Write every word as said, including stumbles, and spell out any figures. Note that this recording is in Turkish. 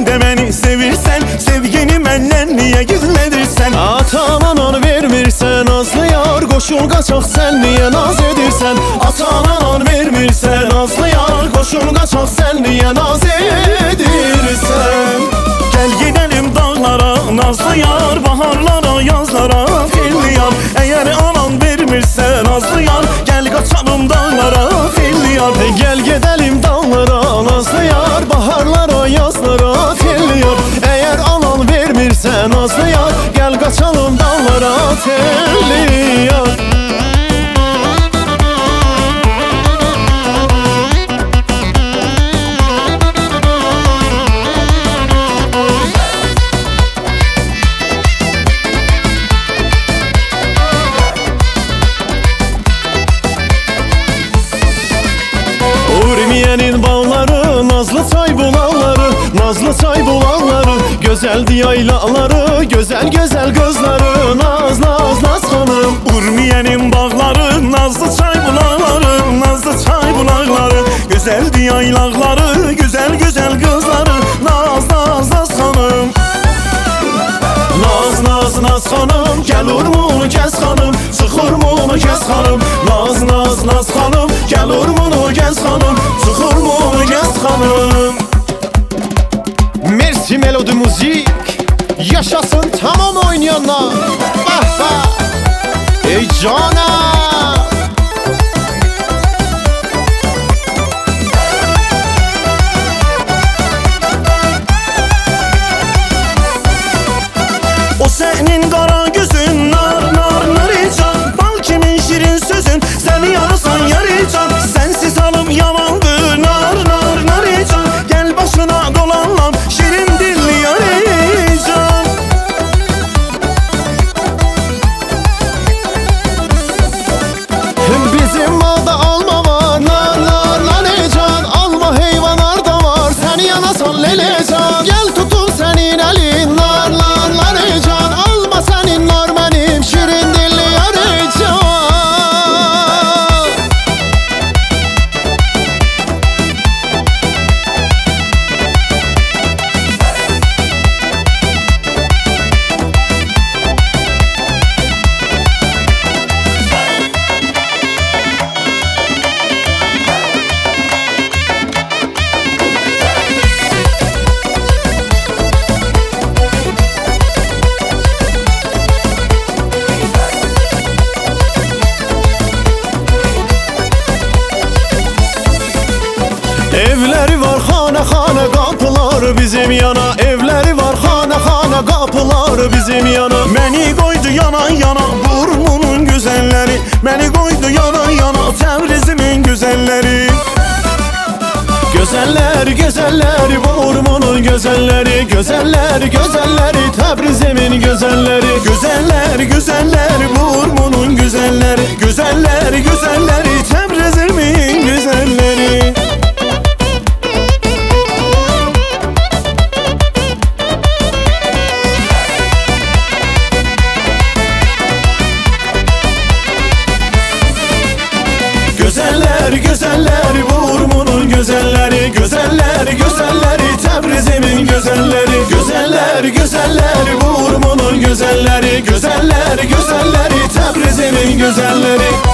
de beni sevirsen, sevgini menden niye gizledirsen? Ata-anan vermirsən azlı yar, qoşul qaçaq sən niyə naz edirsən? Ata-anan vermirsən azlı yar, qoşul qaçaq sən niyə naz edirsən? Gel gidelim dağlara nazlı yar, baharlara yazlara filli yar. Eğer anan vermirsen azlı yar, gel kaçalım dağlara filli yar. Gel gidelim dağlara nazlı yar, baharlara yazlara filli yar. Eğer anan vermirsən azlı yar, gel kaçalım dağlara filli yar. Urmiye'nin bağları, nazlı çay bulanları, nazlı çay bulanları, güzeldi yaylaları, güzel güzel kızları, naz naz naz hanım. Urmiye'nin bağları, nazlı çay bulakları, nazlı çay bulakları, güzeldi yaylakları, güzel güzel kızları, naz naz naz hanım. Naz naz naz hanım, gel urmunu kes hanım, sıx urmunu kes hanım. Naz naz naz hanım, gel urmunu kes hanım, sıx urmunu kes hanım. Merci Melodi Müzik, yaşasın tamam oynayanlar. Bah bah, ey canım. O senin kara gözün, nar nar narican, bal kimin şirin sözün, seni yarısan yarıcan. Sensiz halım yamandı, nar nar narican, gel başına dolanlam, şirin dilli yarıcan. Bizim malda alma var, nar nar narican, alma heyvanlar da var, seni yanasan lelecan. Gel tutun senin elin, nar nar narican, alma senin nar benim şirin dilli yarıcan. Evleri var xana xana kapılar bizim yana, evleri var xana xana kapılar bizim yana. Beni koydu yana yana burnumun güzelleri, beni koydu yana yana Təbrizimin güzelleri. Güzeller güzeller bu urmunun güzelleri, güzeller güzelleri Təbrizimin güzelleri. Güzeller güzeller burnumun güzelleri, güzeller güzelleri Təbrizimin güzelleri. Güzeller güzeller bu urmunun güzelleri, güzeller güzelleri Təbrizimin güzelleri. Güzeller güzeller bu urmunun güzelleri, güzeller güzelleri Təbrizimin güzelleri.